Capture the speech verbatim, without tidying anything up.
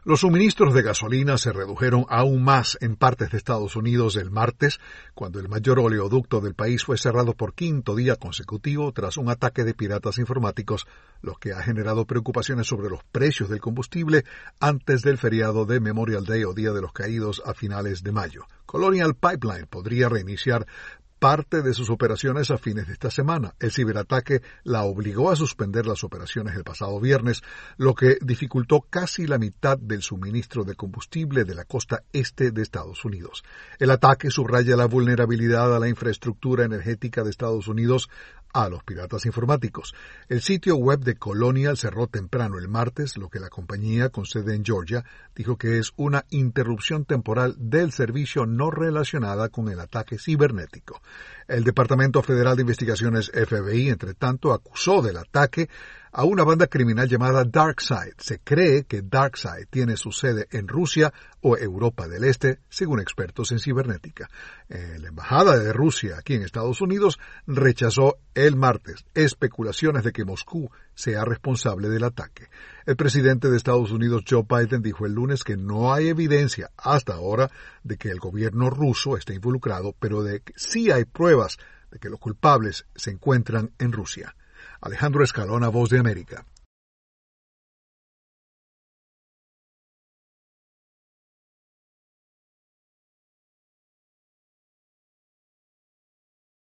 Los suministros de gasolina se redujeron aún más en partes de Estados Unidos el martes, cuando el mayor oleoducto del país fue cerrado por quinto día consecutivo tras un ataque de piratas informáticos, lo que ha generado preocupaciones sobre los precios del combustible antes del feriado de Memorial Day o Día de los Caídos a finales de mayo. Colonial Pipeline podría reiniciar parte de sus operaciones a fines de esta semana. El ciberataque la obligó a suspender las operaciones el pasado viernes, lo que dificultó casi la mitad del suministro de combustible de la costa este de Estados Unidos. El ataque subraya la vulnerabilidad a la infraestructura energética de Estados Unidos a los piratas informáticos. El sitio web de Colonial cerró temprano el martes, lo que la compañía, con sede en Georgia, dijo que es una interrupción temporal del servicio no relacionada con el ataque cibernético. El Departamento Federal de Investigaciones F B I, entre tanto, acusó del ataque a una banda criminal llamada DarkSide. Se cree que DarkSide tiene su sede en Rusia o Europa del Este, según expertos en cibernética. Eh, la embajada de Rusia aquí en Estados Unidos rechazó el martes especulaciones de que Moscú sea responsable del ataque. El presidente de Estados Unidos, Joe Biden, dijo el lunes que no hay evidencia hasta ahora de que el gobierno ruso esté involucrado, pero de que sí hay pruebas de que los culpables se encuentran en Rusia. Alejandro Escalona, Voz de América.